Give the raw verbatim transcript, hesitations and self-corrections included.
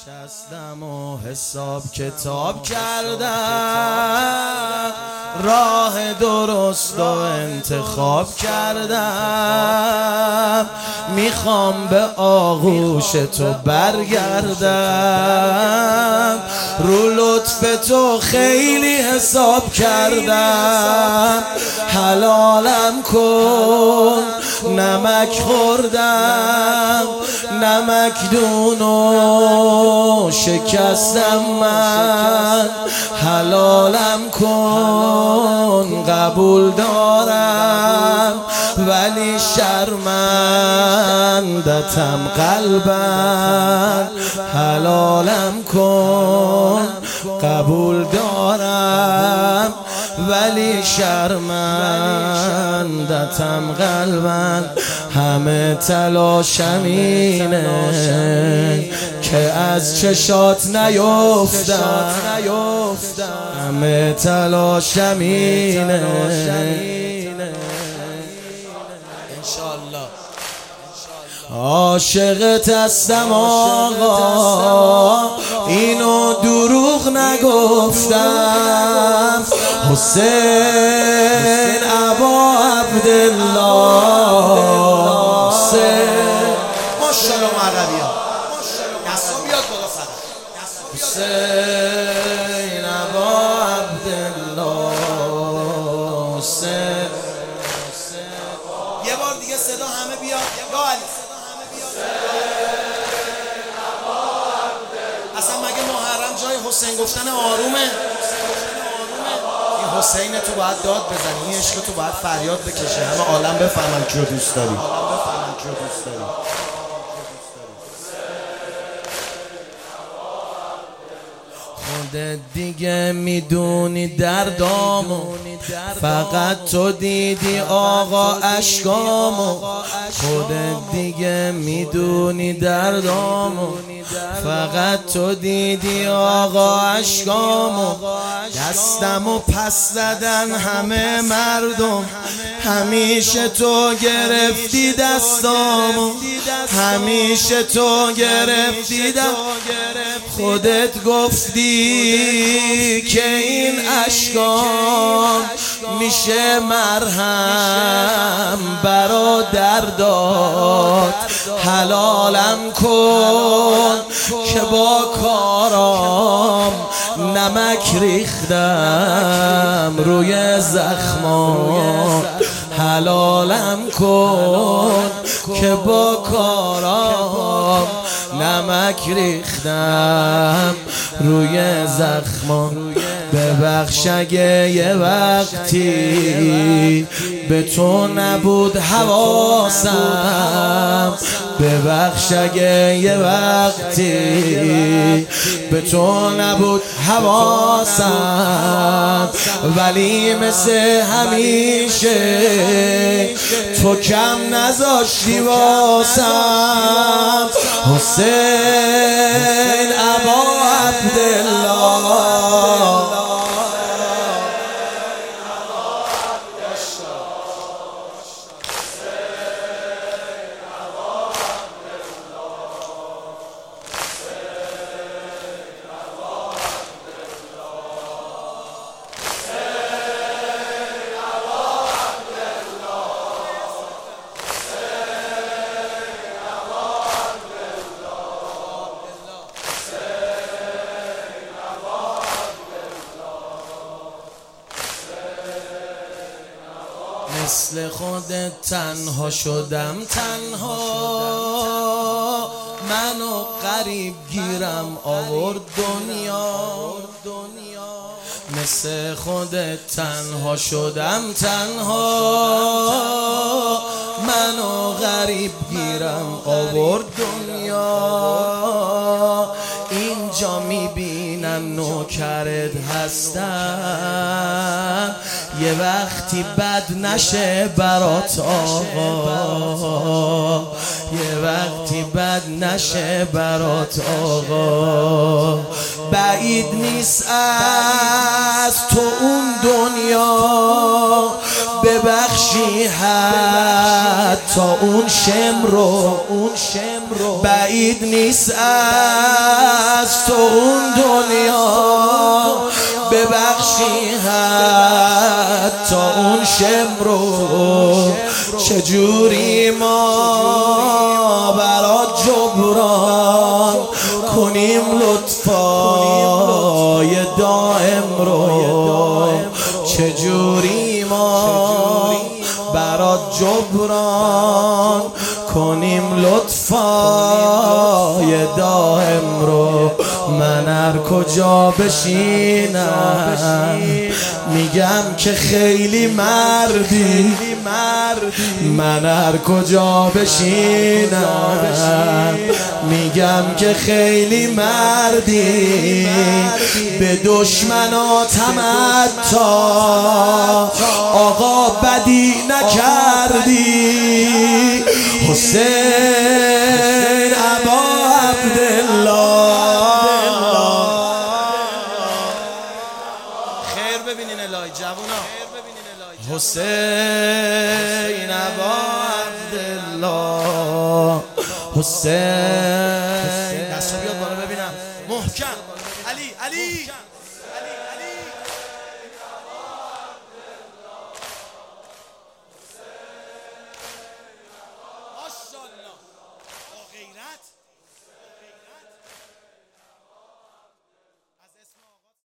نشستم و حساب کتاب کردم، راه درست و انتخاب کردم، میخوام به آغوش تو برگردم، رو لطف تو خیلی حساب کردم، حلالم کن نمک خوردم، نمکدونو شکستم من، حلالم کن قبول دارم ولی شرمندتم قلبم، حلالم کن قبول دارم ولی شرمندتم قلبم، همه تلاشم اینه که از چشات نیفتم، همه تلاشم اینه انشالله عاشقت هستم آقا، اینو دروغ نگفتم، حسین ابا عبدالله، حسین ماشاءالله عربی ها دستان بیاد بالا فقط، حسین ابا عبدالله، حسین یه بار دیگه صدا همه بیاد یا علی، اصلا مگه محرم جای حسین گفتن آرومه؟ این حسین تو باید داد بزنی، این عشق تو باید فریاد بکشه، همه عالم بفهمن کیو دوست داری. خودت دیگه میدونی دردامو، فقط تو دیدی آقا اشکامو، خودت دیگه میدونی دردامو، فقط تو دیدی آقا اشکامو، دستمو پس زدن همه مردم، همیشه تو گرفتی دستامو، همیشه تو گرفتی دستامو، خودت گفتی که این اشکام میشه مرهم برا دردات، حلالم کن که با کارام نمک ریختم روی زخمات، حلالم کن که با کارام نمک ریختم روی زخمات، ببخش اگه یه وقتی به تو نبود حواسم، ببخش اگه یه وقتی به تو نبود حواسم، ولی مثل همیشه تو کم نذاشتی واسم، حسین ابا عبدالله، مثل خودت تنها شدم تنها، منو غریب گیرم آورد دنیا، مثل خودت تنها شدم تنها، منو غریب گیرم آورد دنیا، اینجا میبینم نوکرت هستم، یه وقتی بد نشه برات آقا، یه وقتی بد نشه برات آقا، بعید نیست از تو اون دنیا ببخشی حتی اون شم رو، بعید نیست از از تو اون دنیا ببخشی، حتی اون شم رو چجوری ما برات جبران کنیم، لطفای دائم رو چجوری ما برات جبران کنیم، لطفای دائم رو. من هر کجا بشینم میگم که خیلی مردی، من هر کجا بشینم میگم که خیلی مردی، به دشمناتم حتی آقا بدی نکردی. حسین ابا عبدالله، خیر ببینین الهی جوونا، حسین ابا عبدالله، حسین دستو بیاد بالا ببینم محکم. علی علی